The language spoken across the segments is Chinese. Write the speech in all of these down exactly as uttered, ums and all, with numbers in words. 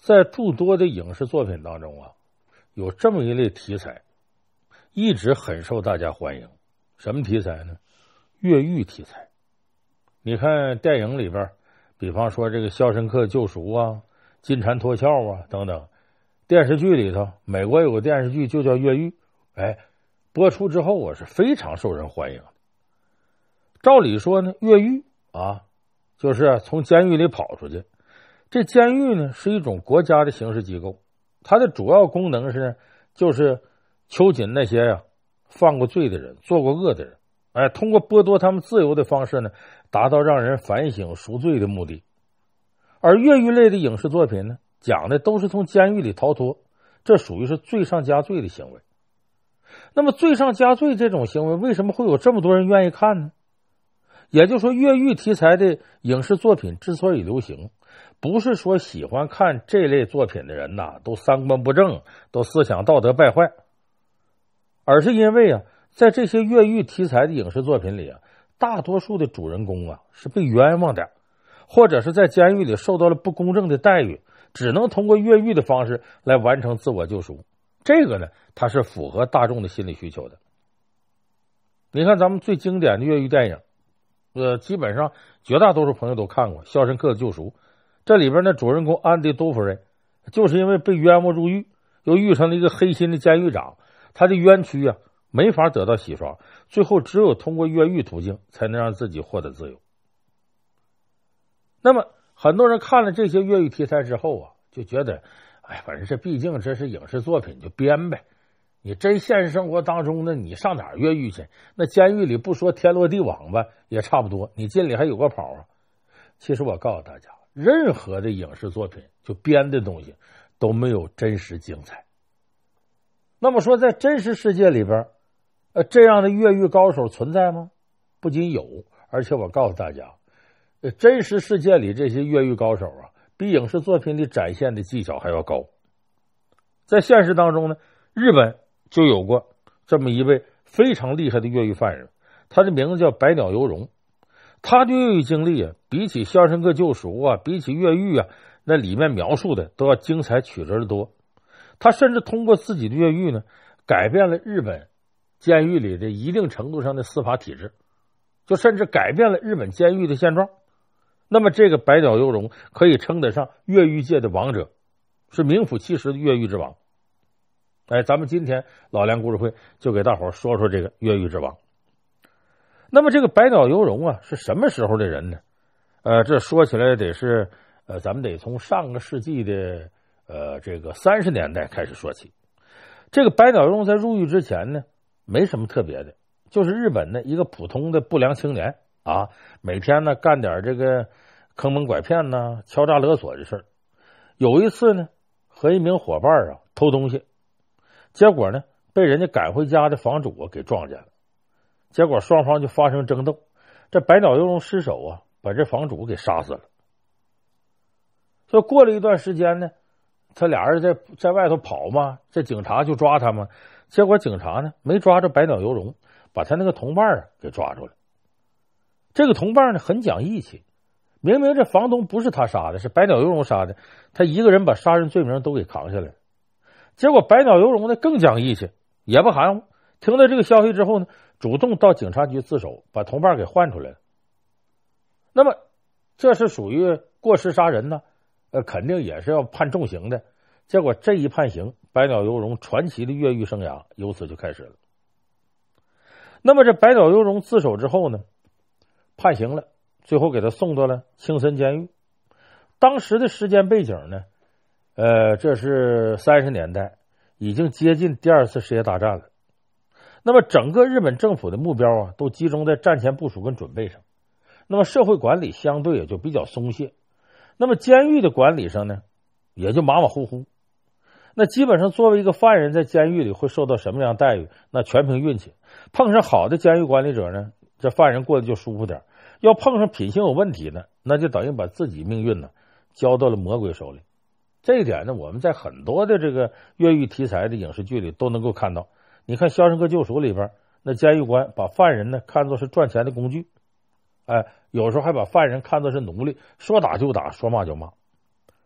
在诸多的影视作品当中啊，有这么一类题材，一直很受大家欢迎。什么题材呢？越狱题材。你看电影里边，比方说这个《肖申克救赎》啊、金蝉脱壳啊等等，电视剧里头，美国有个电视剧就叫《越狱》，哎，播出之后啊是非常受人欢迎的。照理说呢，越狱啊，就是从监狱里跑出去。这监狱呢是一种国家的刑事机构，它的主要功能是就是囚禁那些呀、啊、犯过罪的人、做过恶的人，哎，通过剥夺他们自由的方式呢，达到让人反省赎罪的目的。而越狱类的影视作品呢，讲的都是从监狱里逃脱，这属于是罪上加罪的行为。那么罪上加罪这种行为，为什么会有这么多人愿意看呢？也就是说，越狱题材的影视作品之所以流行，不是说喜欢看这类作品的人呐都三观不正，都思想道德败坏，而是因为啊，在这些越狱题材的影视作品里啊，大多数的主人公啊是被冤枉的，或者是在监狱里受到了不公正的待遇，只能通过越狱的方式来完成自我救赎。这个呢，它是符合大众的心理需求的。你看咱们最经典的越狱电影，呃，基本上绝大多数朋友都看过《肖申克的救赎》。这里边的主人公安迪·杜弗瑞，就是因为被冤枉入狱，又遇上了一个黑心的监狱长，他的冤屈啊没法得到洗刷，最后只有通过越狱途径才能让自己获得自由。那么很多人看了这些越狱题材之后啊，就觉得，哎，反正这毕竟这是影视作品，就编呗。你真现实生活当中呢，你上哪儿越狱去？那监狱里不说天罗地网吧，也差不多，你进里还有个跑啊。其实我告诉大家，任何的影视作品就编的东西都没有真实精彩。那么说，在真实世界里边，呃，这样的越狱高手存在吗？不仅有，而且我告诉大家，呃，真实世界里这些越狱高手啊，比影视作品里展现的技巧还要高。在现实当中呢，日本就有过这么一位非常厉害的越狱犯人，他的名字叫百鸟游荣。他的越狱经历啊，比起《肖申克救赎》啊，比起越狱啊，那里面描述的都要精彩曲折的多。他甚至通过自己的越狱呢，改变了日本监狱里的一定程度上的司法体制，就甚至改变了日本监狱的现状。那么这个百鸟游荣可以称得上越狱界的王者，是名副其实的越狱之王。哎，咱们今天老梁故事会就给大伙说说这个越狱之王。那么这个百鸟游荣啊，是什么时候的人呢？呃，这说起来得是呃，咱们得从上个世纪的呃这个三十年代开始说起。这个百鸟游荣在入狱之前呢，没什么特别的，就是日本的一个普通的不良青年啊，每天呢干点这个坑蒙拐骗呐、敲诈勒索的事儿。有一次呢，和一名伙伴啊偷东西，结果呢被人家赶回家的房主啊给撞见了。结果双方就发生争斗，这百鸟游荣失手啊，把这房主给杀死了。所以过了一段时间呢，他俩人在在外头跑嘛，这警察就抓他嘛。结果警察呢没抓着百鸟游荣，把他那个同伴啊给抓住了。这个同伴呢很讲义气，明明这房东不是他杀的，是百鸟游荣杀的，他一个人把杀人罪名都给扛下来了。结果百鸟游荣呢更讲义气，也不含糊，听到这个消息之后呢，主动到警察局自首，把同伴给换出来了。那么这是属于过失杀人呢，呃，肯定也是要判重刑的。结果这一判刑，百鸟游荣传奇的越狱生涯由此就开始了。那么这百鸟游荣自首之后呢，判刑了，最后给他送到了青森监狱。当时的时间背景呢，呃，这是三十年代，已经接近第二次世界大战了。那么整个日本政府的目标啊，都集中在战前部署跟准备上。那么社会管理相对也就比较松懈。那么监狱的管理上呢，也就马马虎虎。那基本上作为一个犯人在监狱里会受到什么样待遇，那全凭运气。碰上好的监狱管理者呢，这犯人过得就舒服点；要碰上品行有问题呢，那就等于把自己命运呢交到了魔鬼手里。这一点呢，我们在很多的这个越狱题材的影视剧里都能够看到。你看《肖申克救赎》里边，那监狱官把犯人呢看作是赚钱的工具，哎，有时候还把犯人看作是奴隶，说打就打，说骂就骂。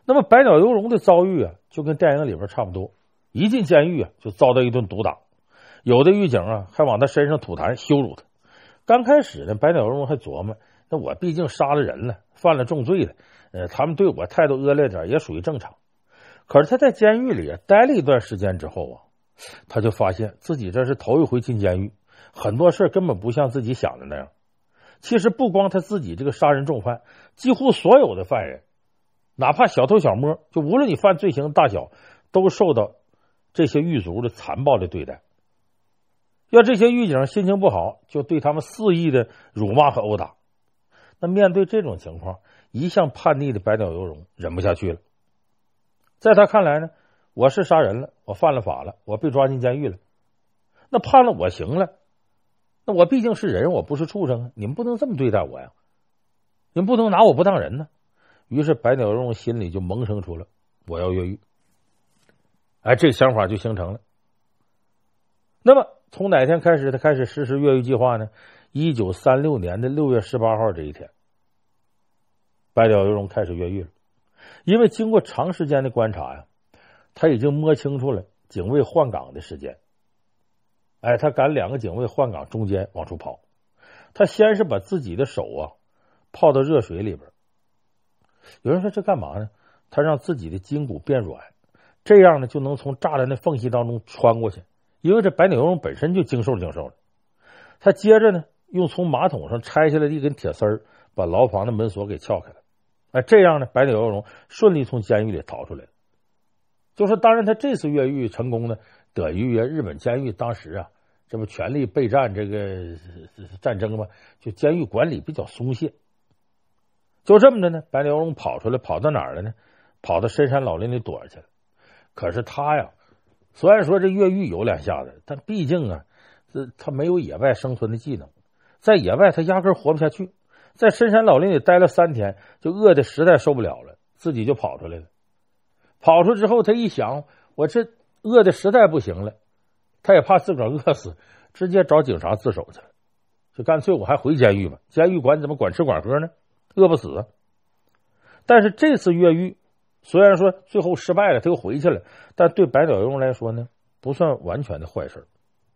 那么百鸟游荣的遭遇啊，就跟电影里边差不多，一进监狱啊，就遭到一顿毒打，有的狱警啊还往他身上吐痰羞辱他。刚开始呢，百鸟游荣还琢磨，那我毕竟杀了人了，犯了重罪了，呃，他们对我态度恶劣点也属于正常。可是他在监狱里啊待了一段时间之后啊，他就发现自己这是头一回进监狱，很多事根本不像自己想的那样。其实不光他自己这个杀人重犯，几乎所有的犯人，哪怕小偷小摸，就无论你犯罪行大小，都受到这些狱卒的残暴的对待。要这些狱警心情不好，就对他们肆意的辱骂和殴打。那面对这种情况，一向叛逆的百鸟游荣忍不下去了。在他看来呢，我是杀人了，我犯了法了，我被抓进监狱了，那判了我刑了，那我毕竟是人，我不是畜生啊！你们不能这么对待我呀，你们不能拿我不当人呢。于是百鸟游荣心里就萌生出了我要越狱，哎，这个想法就形成了。那么从哪天开始他开始实施越狱计划呢？一九三六年的六月十八号这一天，百鸟游荣开始越狱了。因为经过长时间的观察呀，他已经摸清楚了警卫换岗的时间。哎，他赶两个警卫换岗中间往出跑。他先是把自己的手啊泡到热水里边。有人说这干嘛呢？他让自己的筋骨变软，这样呢就能从栅栏的缝隙当中穿过去。因为这百鸟游荣本身就精瘦精瘦的。他接着呢用从马桶上拆下来的一根铁丝儿，把牢房的门锁给撬开了。哎，这样呢，百鸟游荣顺利从监狱里逃出来了。就说，当然他这次越狱成功呢，得益于日本监狱当时啊，这不全力备战这个战争嘛，就监狱管理比较松懈。就这么的呢，百鸟游荣跑出来，跑到哪儿了呢？跑到深山老林里躲着去了。可是他呀，虽然说这越狱有两下子，但毕竟啊，这他没有野外生存的技能，在野外他压根活不下去。在深山老林里待了三天，就饿得实在受不了了，自己就跑出来了。跑出之后，他一想，我这饿得实在不行了，他也怕自个儿饿死，直接找警察自首去了。就干脆我还回监狱吧，监狱管怎么管吃管喝呢？饿不死。但是这次越狱虽然说最后失败了，他又回去了，但对百鸟游荣来说呢，不算完全的坏事。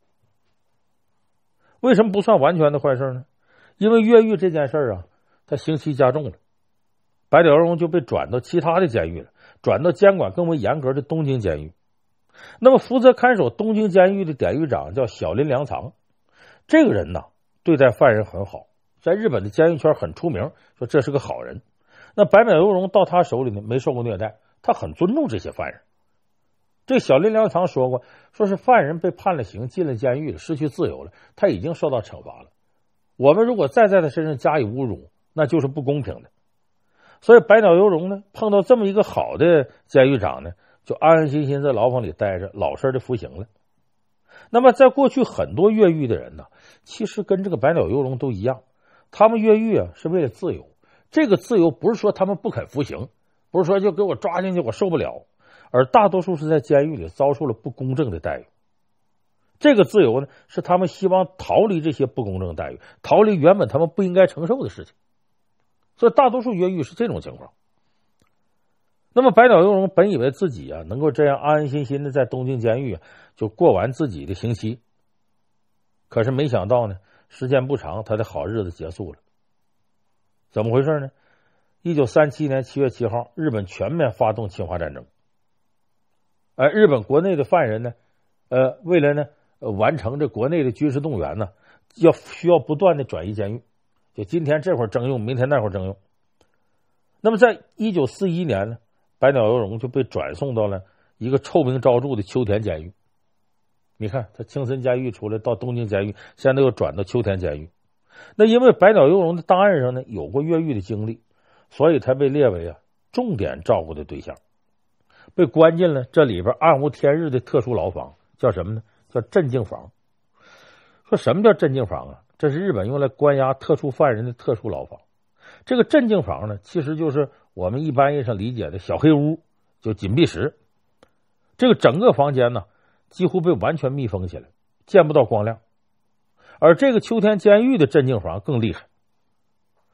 为什么不算完全的坏事呢？因为越狱这件事啊，他刑期加重了，百鸟游荣就被转到其他的监狱了，转到监管更为严格的东京监狱。那么负责看守东京监狱的典狱长叫小林良藏，这个人呢对待犯人很好，在日本的监狱圈很出名，说这是个好人。那百鸟游荣到他手里呢没受过虐待，他很尊重这些犯人。这小林良藏说过，说是犯人被判了刑，进了监狱了，失去自由了，他已经受到惩罚了。我们如果再在他身上加以侮辱，那就是不公平的。所以百鸟游荣呢，碰到这么一个好的监狱长呢，就安安心心在牢房里待着，老实的服刑了。那么在过去很多越狱的人呢，其实跟这个百鸟游荣都一样，他们越狱啊是为了自由。这个自由不是说他们不肯服刑，不是说就给我抓进去我受不了，而大多数是在监狱里遭受了不公正的待遇。这个自由呢，是他们希望逃离这些不公正待遇，逃离原本他们不应该承受的事情。所以大多数越狱是这种情况。那么百鸟游荣本以为自己啊能够这样安安心心的在东京监狱啊就过完自己的刑期，可是没想到呢，时间不长，他的好日子结束了。怎么回事呢？一九三七年七月七号，日本全面发动侵华战争。而日本国内的犯人呢，呃，为了呢、呃、完成这国内的军事动员呢，要需要不断的转移监狱，就今天这会儿征用，明天那会儿征用。那么在一九四一年呢，百鸟游荣就被转送到了一个臭名昭著的秋田监狱。你看他青森监狱出来到东京监狱，现在又转到秋田监狱。那因为百鸟游荣的档案上呢有过越狱的经历，所以他被列为啊重点照顾的对象，被关进了这里边暗无天日的特殊牢房，叫什么呢？叫镇静房。说什么叫镇静房啊？这是日本用来关押特殊犯人的特殊牢房。这个镇静房呢，其实就是我们一般意义上理解的小黑屋，就紧闭室。这个整个房间呢，几乎被完全密封起来，见不到光亮。而这个秋田监狱的镇静房更厉害，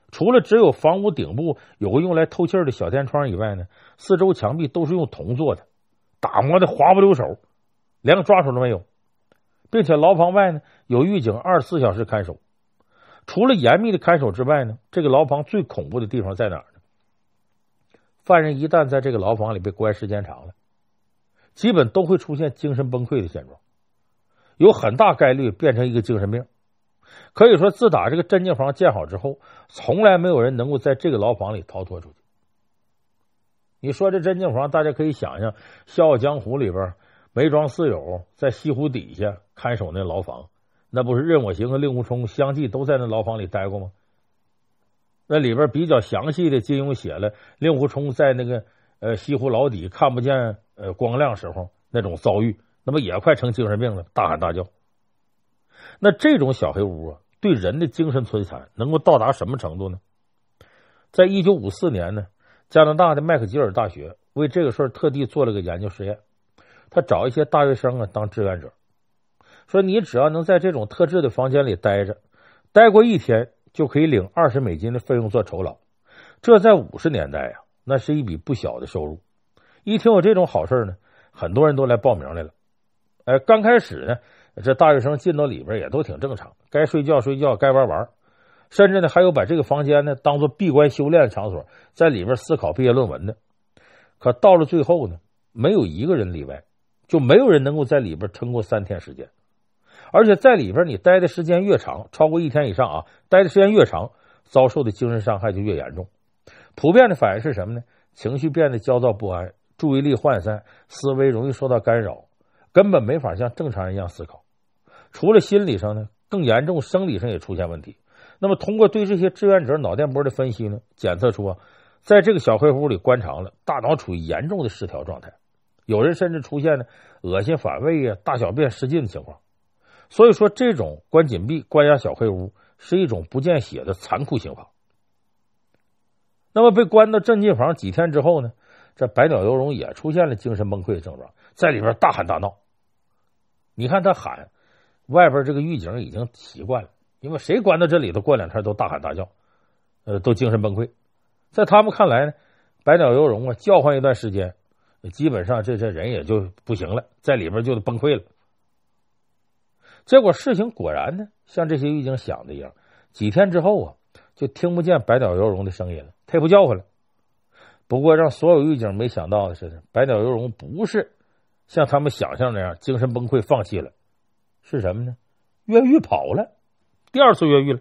除了只有房屋顶部有个用来透气的小天窗以外呢，四周墙壁都是用铜做的，打磨的滑不溜手，连个抓手都没有，并且牢房外呢有狱警二十四小时看守。除了严密的看守之外呢，这个牢房最恐怖的地方在哪儿呢？犯人一旦在这个牢房里被关时间长了，基本都会出现精神崩溃的现状，有很大概率变成一个精神病。可以说自打这个镇静房建好之后，从来没有人能够在这个牢房里逃脱出去。你说这镇静房，大家可以想象《笑傲江湖》里边梅庄四友在西湖底下看守那牢房，那不是任我行和令狐冲相继都在那牢房里待过吗？那里边比较详细的金庸写了令狐冲在那个呃西湖牢底看不见呃光亮时候那种遭遇，那么也快成精神病了，大喊大叫。那这种小黑屋啊，对人的精神摧残能够到达什么程度呢？在一九五四年呢，加拿大的麦克吉尔大学为这个事儿特地做了个研究实验，他找一些大学生啊当志愿者，说你只要能在这种特制的房间里待着，待过一天就可以领二十美金的费用做酬劳。这在五十年代啊，那是一笔不小的收入。一听有这种好事呢，很多人都来报名来了。哎，刚开始呢，这大学生进到里边也都挺正常，该睡觉睡觉，该玩玩，甚至呢还有把这个房间呢当做闭关修炼的场所，在里边思考毕业论文的。可到了最后呢，没有一个人例外，就没有人能够在里边撑过三天时间。而且在里边你待的时间越长，超过一天以上啊，待的时间越长，遭受的精神伤害就越严重。普遍的反应是什么呢？情绪变得焦躁不安，注意力涣散，思维容易受到干扰，根本没法像正常人一样思考。除了心理上呢，更严重生理上也出现问题。那么通过对这些志愿者脑电波的分析呢，检测出啊，在这个小黑屋里关长了，大脑处于严重的失调状态，有人甚至出现了恶心反胃啊、大小便失禁的情况。所以说这种关紧闭关押小黑屋是一种不见血的残酷刑罚。那么被关到镇静房几天之后呢，这百鸟游荣也出现了精神崩溃的症状，在里边大喊大闹。你看他喊，外边这个狱警已经习惯了，因为谁关到这里头过两天都大喊大叫，呃，都精神崩溃。在他们看来呢，百鸟游荣啊叫唤一段时间，基本上这这人也就不行了，在里边就崩溃了。结果事情果然呢，像这些狱警想的一样，几天之后啊，就听不见百鸟游荣的声音了，他也不叫唤了。不过让所有狱警没想到的是，百鸟游荣不是像他们想象那样精神崩溃放弃了，是什么呢？越狱跑了，第二次越狱了。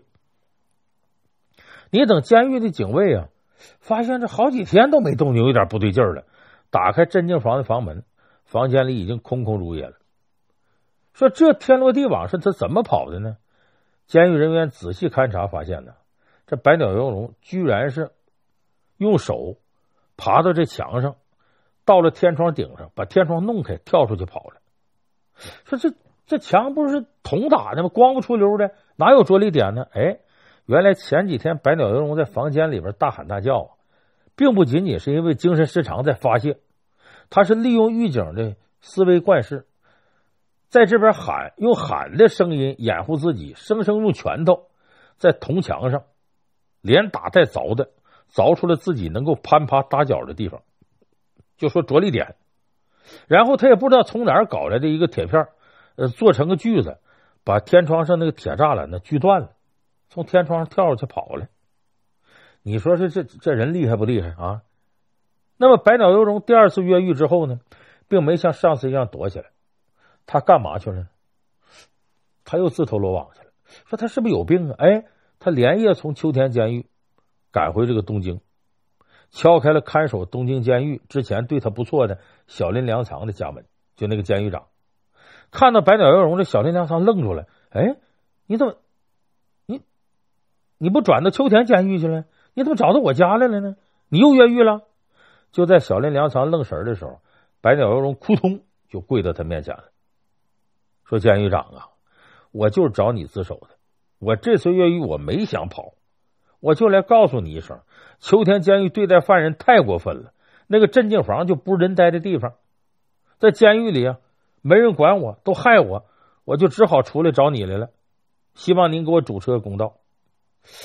你等监狱的警卫啊，发现这好几天都没动静，有点不对劲了，打开镇静房的房门，房间里已经空空如也了。说这天罗地网是他怎么跑的呢？监狱人员仔细勘察发现呢，这百鸟游荣居然是用手爬到这墙上，到了天窗顶上，把天窗弄开，跳出去跑了。说这这墙不是铜打的吗？光不出溜的，哪有着力点呢？哎，原来前几天百鸟游荣在房间里边大喊大叫啊，并不仅仅是因为精神失常在发泄，他是利用狱警的思维惯式，在这边喊，用喊的声音掩护自己，生生用拳头在铜墙上连打带凿的，凿出了自己能够攀爬搭脚的地方，就说着力点。然后他也不知道从哪儿搞来的一个铁片，呃，做成个锯子，把天窗上那个铁栅栏呢锯断了，从天窗上跳下去跑了。你说这这这人厉害不厉害啊？那么百鸟游荣第二次越狱之后呢，并没像上次一样躲起来，他干嘛去了呢？他又自投罗网去了。说他是不是有病啊？哎，他连夜从秋田监狱赶回这个东京，敲开了看守东京监狱之前对他不错的小林良藏的家门，就那个监狱长。看到百鸟游荣，这小林良藏愣住了。哎，你怎么你你不转到秋田监狱去了？你怎么找到我家来了呢？你又越狱了？就在小林良藏愣神的时候，百鸟游荣扑通就跪到他面前了，说监狱长啊，我就是找你自首的，我这次越狱我没想跑，我就来告诉你一声，秋田监狱对待犯人太过分了，那个镇静房就不是人待的地方，在监狱里啊没人管我，都害我，我就只好出来找你来了，希望您给我主持个公道。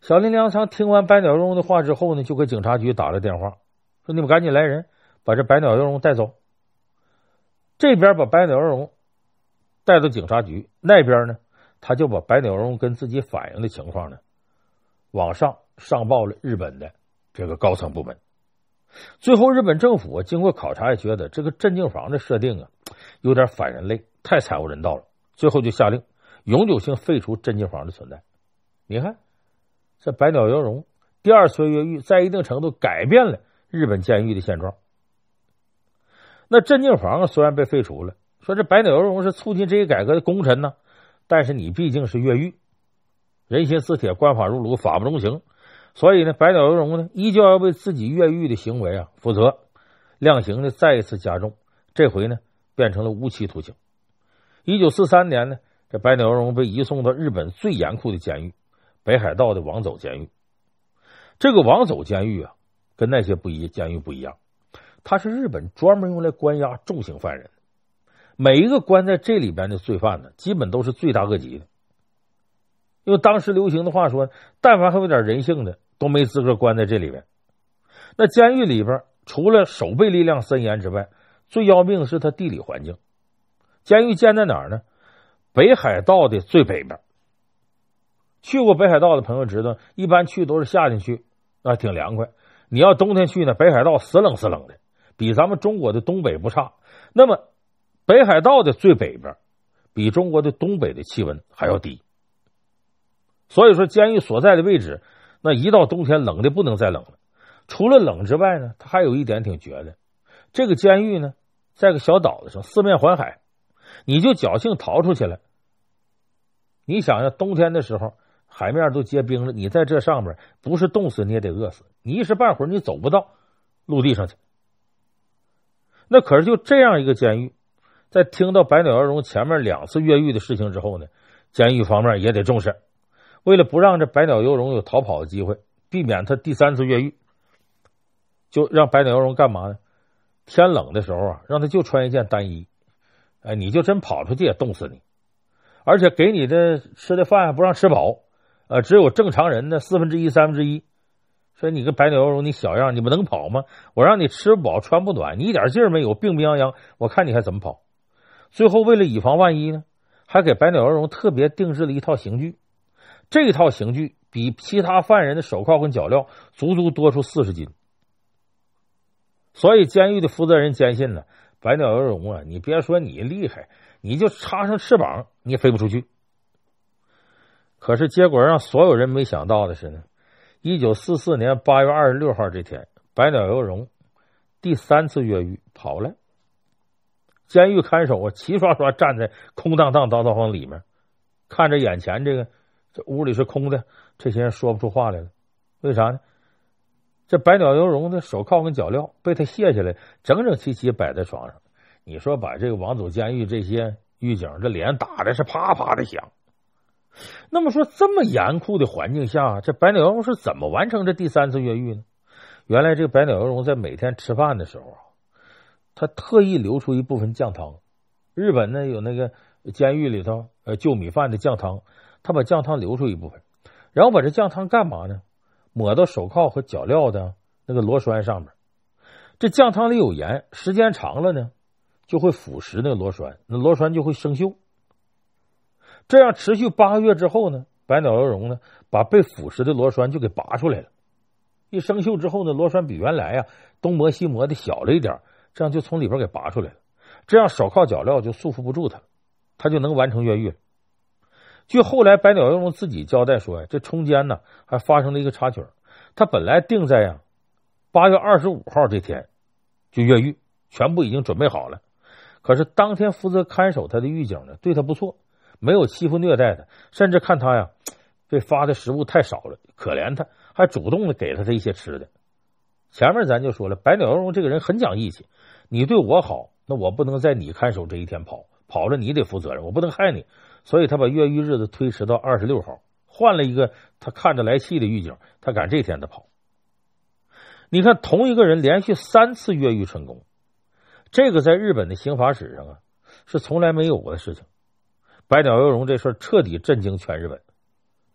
小林良仓听完白鸟荣的话之后呢，就给警察局打了电话，说你们赶紧来人，把这白鸟由荣带走。这边把白鸟由荣带到警察局，那边呢，他就把白鸟由荣跟自己反映的情况呢，往上上报了日本的这个高层部门。最后日本政府啊，经过考察也觉得这个镇静房的设定啊，有点反人类，太惨无人道了，最后就下令永久性废除镇静房的存在。你看这白鸟由荣第二次越狱，在一定程度改变了日本监狱的现状。那镇静房虽然被废除了，说这白鸟由荣是促进这一改革的功臣呢，但是你毕竟是越狱，人心似铁，官法如炉，法不容情，所以呢，白鸟由荣呢依旧要为自己越狱的行为啊负责，量刑呢再一次加重，这回呢变成了无期徒刑。一九四三年呢，这白鸟由荣被移送到日本最严酷的监狱北海道的王走监狱。这个王走监狱啊，跟那些不一监狱不一样，它是日本专门用来关押重刑犯人，每一个关在这里边的罪犯呢，基本都是罪大恶极的。用当时流行的话说，但凡还有点人性的，都没资格关在这里边。那监狱里边除了守备力量森严之外，最要命的是它地理环境。监狱建在哪儿呢？北海道的最北边。去过北海道的朋友知道，一般去都是夏天去，啊，挺凉快。你要冬天去呢，北海道死冷死冷的，比咱们中国的东北不差。那么北海道的最北边比中国的东北的气温还要低，所以说监狱所在的位置，那一到冬天冷的不能再冷了。除了冷之外呢，它还有一点挺绝的，这个监狱呢在个小岛子上，四面环海，你就侥幸逃出去了。你想想冬天的时候海面都结冰了，你在这上面不是冻死你也得饿死，你一时半会儿你走不到陆地上去。那可是就这样一个监狱，在听到白鸟由荣前面两次越狱的事情之后呢，监狱方面也得重视，为了不让这白鸟由荣有逃跑的机会，避免他第三次越狱，就让白鸟由荣干嘛呢？天冷的时候啊，让他就穿一件单衣，哎，你就真跑出去也冻死你。而且给你的吃的饭还不让吃饱，呃，只有正常人的四分之一、三分之一。说你个白鸟由荣，你小样，你们能跑吗？我让你吃不饱、穿不暖，你一点劲儿没有，病病殃殃，我看你还怎么跑？最后为了以防万一呢，还给白鸟由荣特别定制了一套刑具。这套刑具比其他犯人的手铐跟脚镣足足多出四十斤。所以监狱的负责人坚信呢，白鸟由荣啊，你别说你厉害，你就插上翅膀你也飞不出去。可是结果让所有人没想到的是呢，一九四四年八月二十六号这天，白鸟由荣第三次越狱跑了。监狱看守啊，齐刷刷站在空荡荡刀刀房里面，看着眼前这个这屋里是空的，这些人说不出话来了。为啥呢？这白鸟由荣的手铐跟脚镣被他卸下来，整整齐齐摆在床上。你说把这个王走监狱这些狱警这脸打的是啪啪的响。那么说这么严酷的环境下，这白鸟由荣是怎么完成这第三次越狱呢？原来这个白鸟由荣在每天吃饭的时候啊，他特意留出一部分酱汤。日本呢有那个监狱里头呃就米饭的酱汤，他把酱汤留出一部分，然后把这酱汤干嘛呢？抹到手铐和脚镣的那个螺栓上面。这酱汤里有盐，时间长了呢就会腐蚀那个螺栓，那螺栓就会生锈。这样持续八个月之后呢，白鸟由荣呢把被腐蚀的螺栓就给拔出来了。一生锈之后呢，螺栓比原来呀、啊、东磨西磨的小了一点，这样就从里边给拔出来了。这样手铐脚镣就束缚不住他了，他就能完成越狱了。据后来白鸟由荣自己交代说呀，这中间呢还发生了一个插曲。他本来定在呀八月二十五号这天就越狱，全部已经准备好了。可是当天负责看守他的狱警呢对他不错，没有欺负虐待他，甚至看他呀被发的食物太少了，可怜他，还主动的给了他一些吃的。前面咱就说了，白鸟由荣这个人很讲义气，你对我好，那我不能在你看守这一天跑，跑了你得负责任，我不能害你。所以他把越狱日子推迟到二十六号，换了一个他看着来气的狱警，他赶这天的跑。你看同一个人连续三次越狱成功，这个在日本的刑法史上啊是从来没有过的事情。白鸟由荣这事彻底震惊全日本。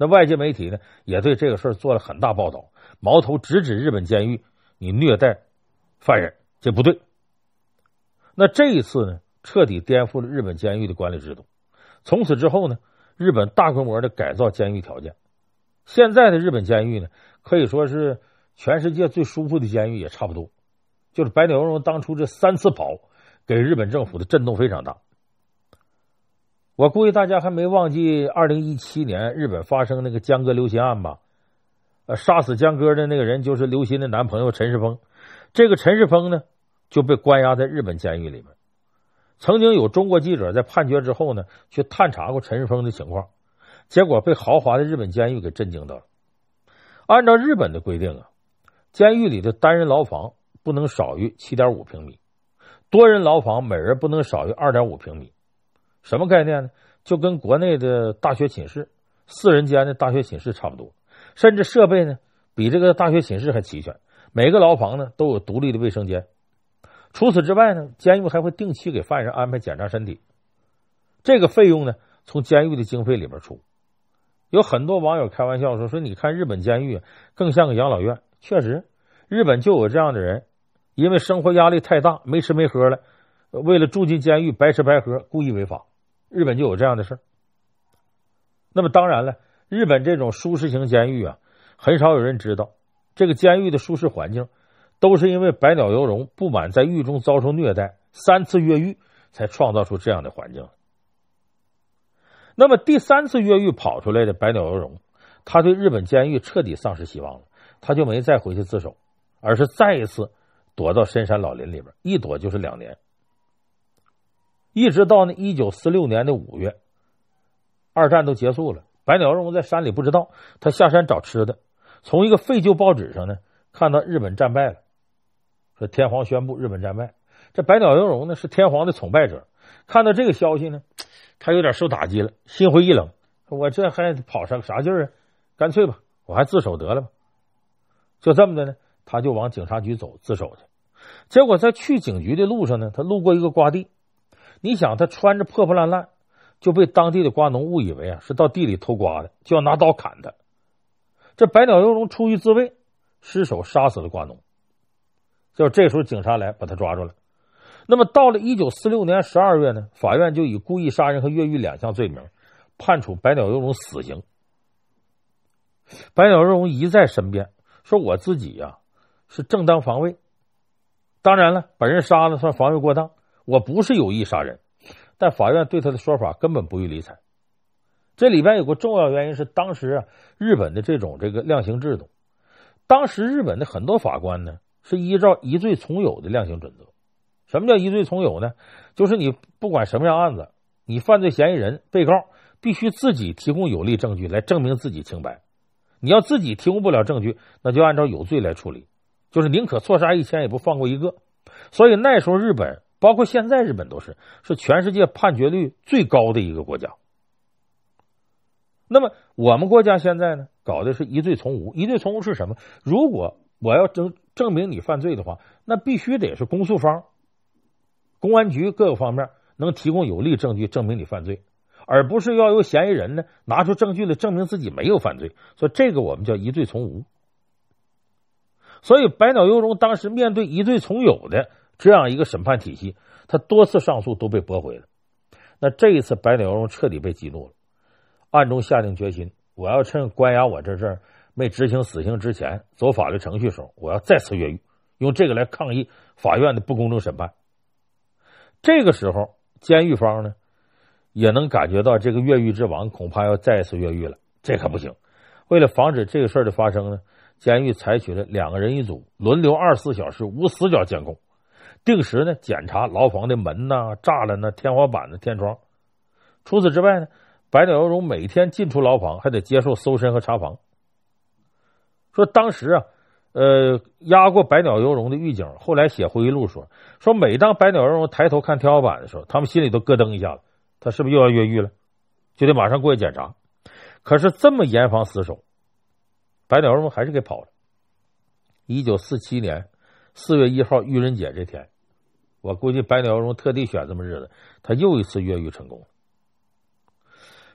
那外界媒体呢，也对这个事儿做了很大报道，矛头直指日本监狱，你虐待犯人，这不对。那这一次呢，彻底颠覆了日本监狱的管理制度。从此之后呢，日本大规模的改造监狱条件。现在的日本监狱呢，可以说是全世界最舒服的监狱也差不多。就是白鸟游荣当初这三次跑，给日本政府的震动非常大。我估计大家还没忘记二零一七年日本发生那个江歌刘鑫案吧？呃，杀死江歌的那个人就是刘鑫的男朋友陈世峰。这个陈世峰呢，就被关押在日本监狱里面。曾经有中国记者在判决之后呢，去探查过陈世峰的情况，结果被豪华的日本监狱给震惊到了。按照日本的规定啊，监狱里的单人牢房不能少于 七点五平米，多人牢房每人不能少于 二点五平米。什么概念呢？就跟国内的大学寝室、四人间的大学寝室差不多，甚至设备呢比这个大学寝室还齐全。每个牢房呢都有独立的卫生间。除此之外呢，监狱还会定期给犯人安排检查身体，这个费用呢从监狱的经费里边出。有很多网友开玩笑说说你看日本监狱更像个养老院。确实，日本就有这样的人，因为生活压力太大，没吃没喝了，为了住进监狱白吃白喝，故意违法。日本就有这样的事。那么当然了，日本这种舒适型监狱啊，很少有人知道这个监狱的舒适环境都是因为白鸟游荣不满在狱中遭受虐待，三次越狱才创造出这样的环境。那么第三次越狱跑出来的白鸟游荣，他对日本监狱彻底丧失希望了，他就没再回去自首，而是再一次躲到深山老林里边，一躲就是两年。一直到呢一九四六年的五月，二战都结束了，白鸟游荣在山里不知道，他下山找吃的，从一个废旧报纸上呢看到日本战败了，说天皇宣布日本战败。这白鸟游荣呢是天皇的崇拜者，看到这个消息呢，他有点受打击了，心灰意冷，我这还跑上啥劲儿啊？干脆吧，我还自首得了吧。就这么的呢，他就往警察局走自首去。结果在去警局的路上呢，他路过一个瓜地。你想他穿着破破烂烂，就被当地的瓜农误以为啊是到地里偷瓜的，就要拿刀砍他。这白鸟游荣出于自卫，失手杀死了瓜农。就这时候警察来把他抓住了。那么到了一九四六年十二月呢，法院就以故意杀人和越狱两项罪名判处白鸟游荣死刑。白鸟游荣一再申辩说，我自己呀、啊、是正当防卫，当然了，把人杀了算防卫过当，我不是有意杀人。但法院对他的说法根本不予理睬。这里边有个重要原因是，当时啊日本的这种这个量刑制度，当时日本的很多法官呢是依照疑罪从有的量刑准则。什么叫疑罪从有呢？就是你不管什么样案子，你犯罪嫌疑人、被告必须自己提供有力证据来证明自己清白。你要自己提供不了证据，那就按照有罪来处理，就是宁可错杀一千也不放过一个。所以那时候日本，包括现在日本都是是全世界判决率最高的一个国家。那么我们国家现在呢，搞的是疑罪从无。疑罪从无是什么？如果我要证证明你犯罪的话，那必须得是公诉方、公安局各个方面能提供有力证据证明你犯罪，而不是要由嫌疑人呢拿出证据来证明自己没有犯罪。所以这个我们叫疑罪从无。所以白鸟游荣当时面对疑罪从有的这样一个审判体系，他多次上诉都被驳回了。那这一次白鸟游荣彻底被激怒了，暗中下定决心，我要趁关押我这阵没执行死刑之前，走法律程序时候，我要再次越狱，用这个来抗议法院的不公正审判。这个时候监狱方呢也能感觉到这个越狱之王恐怕要再次越狱了，这可不行。为了防止这个事儿的发生呢，监狱采取了两个人一组，轮流二十四小时无死角监控，定时呢检查牢房的门呐、栅栏呐、天花板的天窗。除此之外呢，白鸟游荣每天进出牢房还得接受搜身和查房。说当时啊呃，押过白鸟游荣的狱警后来写回忆录说，说每当白鸟游荣抬头看天花板的时候，他们心里都咯噔一下子，他是不是又要越狱了？就得马上过去检查。可是这么严防死守，白鸟游荣还是给跑了。一九四七年四月一号愚人节这天，我估计白鸟游荣特地选这么日子，他又一次越狱成功了。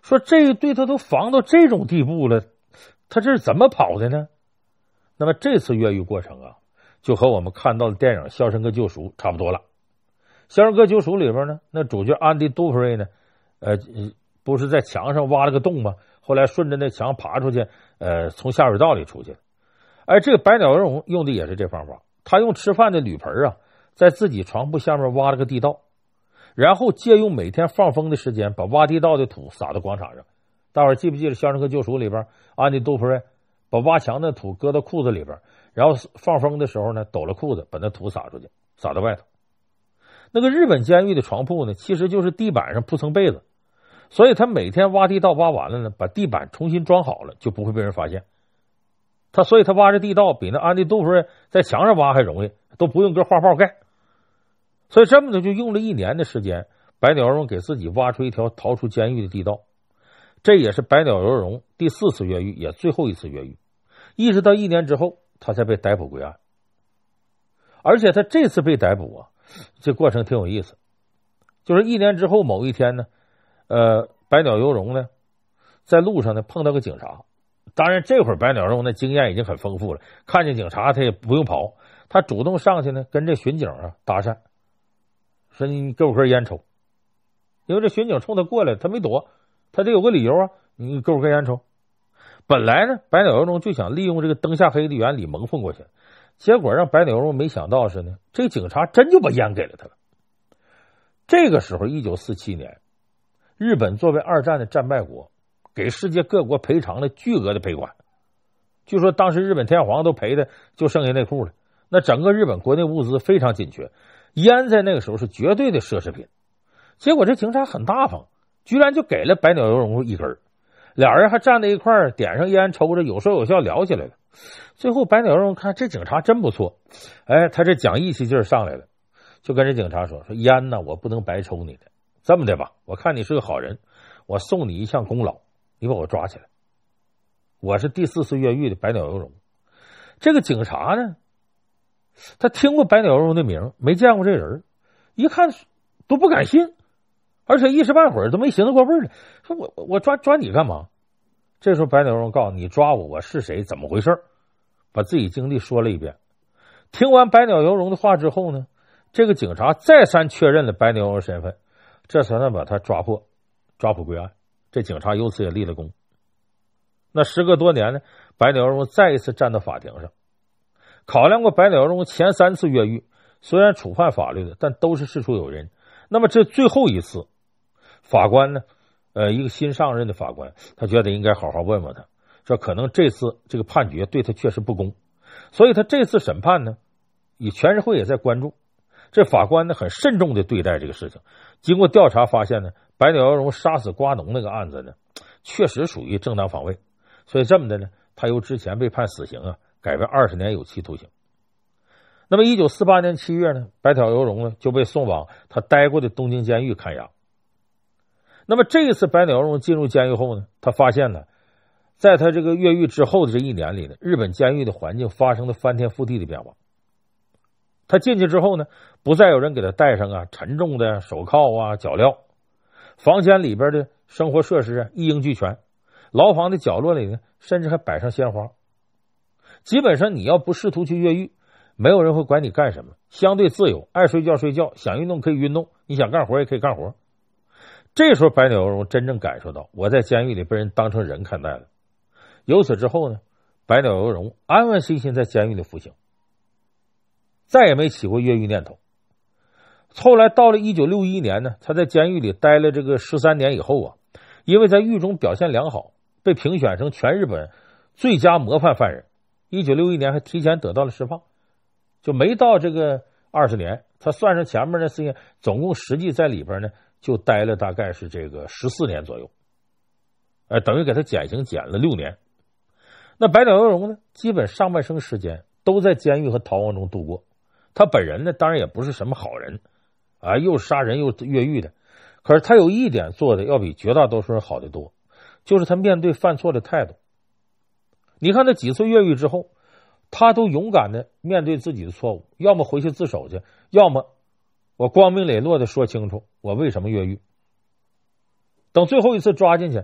说这对他都防到这种地步了，他这是怎么跑的呢？那么这次越狱过程啊，就和我们看到的电影《肖申克救赎》差不多了。《肖申克救赎》里边呢，那主角安迪·杜普瑞呢，呃，不是在墙上挖了个洞吗？后来顺着那墙爬出去，呃，从下水道里出去。哎，这个百鸟游龙用的也是这方法，他用吃饭的铝盆啊，在自己床铺下面挖了个地道，然后借用每天放风的时间，把挖地道的土撒到广场上。大伙儿记不记得《肖申克救赎》里边，安迪·杜普瑞把挖墙的土搁到裤子里边，然后放风的时候呢，抖了裤子，把那土撒出去，撒到外头。那个日本监狱的床铺呢，其实就是地板上铺层被子，所以他每天挖地道挖完了呢，把地板重新装好了，就不会被人发现。他所以他挖这地道比那安迪·杜普瑞在墙上挖还容易，都不用搁花炮盖。所以这么的就用了一年的时间，百鸟游龙给自己挖出一条逃出监狱的地道。这也是百鸟游龙第四次越狱，也最后一次越狱。一直到一年之后，他才被逮捕归案。而且他这次被逮捕啊，这过程挺有意思。就是一年之后某一天呢，呃，百鸟游龙呢，在路上呢碰到个警察。当然，这会儿百鸟游龙的经验已经很丰富了，看见警察他也不用跑，他主动上去呢，跟这巡警啊搭讪，说你给我根烟抽。因为这巡警冲他过来，他没躲，他得有个理由啊，你给我根烟抽。本来呢，百鸟游龙就想利用这个灯下黑的原理蒙混过去，结果让百鸟游龙没想到是呢，这个警察真就把烟给了他了。这个时候，一九四七年，日本作为二战的战败国，给世界各国赔偿了巨额的赔款。据说当时日本天皇都赔的就剩下内裤了。那整个日本国内物资非常紧缺，烟在那个时候是绝对的奢侈品。结果这警察很大方，居然就给了百鸟游龙一根，俩人还站在一块儿，点上烟抽着，有说有笑聊起来了。最后百鸟游龙看这警察真不错，哎，他这讲义气劲儿上来了，就跟这警察说：“说烟呢，我不能白抽你的。这么的吧，我看你是个好人，我送你一项功劳，你把我抓起来。我是第四次越狱的百鸟游龙。”这个警察呢，他听过百鸟游龙的名，没见过这人，一看都不敢信，而且一时半会儿都没寻思过味儿了，说我我抓抓你干嘛？这时候百鸟游龙告诉你抓我，我是谁，怎么回事，把自己经历说了一遍。听完百鸟游龙的话之后呢，这个警察再三确认了百鸟游龙身份，这才能把他抓获，抓捕归案。这警察由此也立了功。那时隔多年呢，百鸟游龙再一次站到法庭上，考量过百鸟游龙前三次越狱，虽然触犯法律的，但都是事出有因。那么这最后一次，法官呢，呃，一个新上任的法官，他觉得应该好好问问他，说可能这次这个判决对他确实不公，所以他这次审判呢，以全社会也在关注。这法官呢，很慎重的对待这个事情。经过调查发现呢，百鸟游龙杀死瓜农那个案子呢，确实属于正当防卫，所以这么的呢，他由之前被判死刑啊，改为二十年有期徒刑。那么一九四八年七月呢，百鸟游龙呢就被送往他待过的东京监狱看押。那么这一次百鸟游龙进入监狱后呢，他发现呢，在他这个越狱之后的这一年里呢，日本监狱的环境发生了翻天覆地的变化。他进去之后呢，不再有人给他戴上啊沉重的手铐啊脚镣，房间里边的生活设施啊一应俱全，牢房的角落里呢，甚至还摆上鲜花。基本上你要不试图去越狱，没有人会管你干什么，相对自由，爱睡觉睡觉，想运动可以运动，你想干活也可以干活。这时候百鸟游龙真正感受到我在监狱里被人当成人看待了。由此之后呢，百鸟游龙安安心心在监狱里服刑，再也没起过越狱念头。后来到了一九六一年呢，他在监狱里待了这个十三年以后啊，因为在狱中表现良好，被评选成全日本最佳模范犯人。一九六一年还提前得到了释放，就没到这个二十年，他算上前面的事情，总共实际在里边呢就待了大概是这个十四年左右，呃，等于给他减刑减了六年。那百鸟游龙呢，基本上半生时间都在监狱和逃亡中度过。他本人呢，当然也不是什么好人啊，又杀人又越狱的。可是他有一点做的要比绝大多数人好得多，就是他面对犯错的态度。你看他几次越狱之后，他都勇敢的面对自己的错误，要么回去自首去，要么我光明磊落的说清楚我为什么越狱。等最后一次抓进去，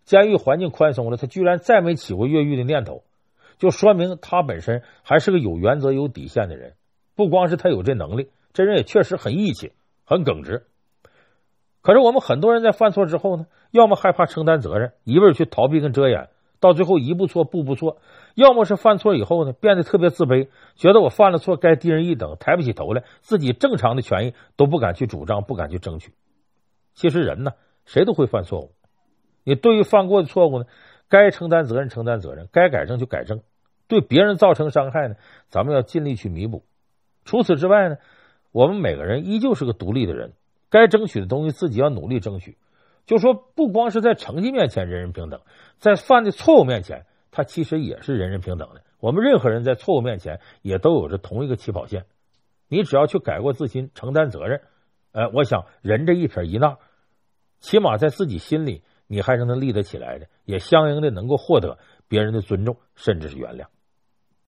监狱环境宽松了，他居然再没起过越狱的念头，就说明他本身还是个有原则有底线的人。不光是他有这能力，这人也确实很义气很耿直。可是我们很多人在犯错之后呢，要么害怕承担责任，一味去逃避跟遮掩，到最后一步错步步错；要么是犯错以后呢，变得特别自卑，觉得我犯了错该低人一等，抬不起头来，自己正常的权益都不敢去主张，不敢去争取。其实人呢，谁都会犯错误，你对于犯过的错误呢，该承担责任承担责任，该改正就改正，对别人造成伤害呢，咱们要尽力去弥补。除此之外呢，我们每个人依旧是个独立的人，该争取的东西自己要努力争取。就说不光是在成绩面前人人平等，在犯的错误面前，他其实也是人人平等的。我们任何人在错误面前也都有着同一个起跑线，你只要去改过自新，承担责任，呃，我想人这一撇一捺，起码在自己心里你还是能立得起来的，也相应的能够获得别人的尊重，甚至是原谅。